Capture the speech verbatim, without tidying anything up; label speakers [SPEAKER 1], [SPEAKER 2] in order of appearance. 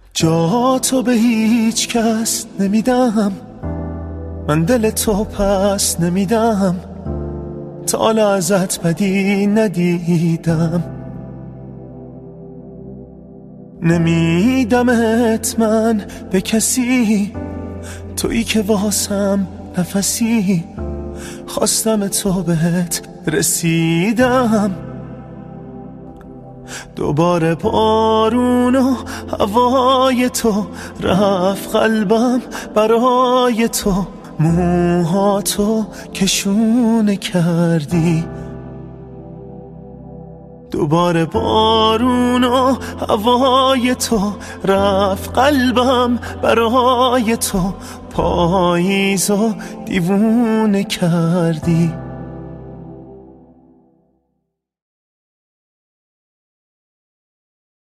[SPEAKER 1] جا تو به هیچ کس نمیدم، من دل تو پس نمیدم، تا حالا ازت بدی ندیدم. نمیدمت من به کسی، تویی که واسم نفسی، خواستم تو بهت رسیدم. دوباره بارون و هوای تو رفت قلبم، برای تو موهاتو کشونه کردی. دوباره بارون و هوای تو رفت قلبم، برای تو پاییزو دیوونه کردی.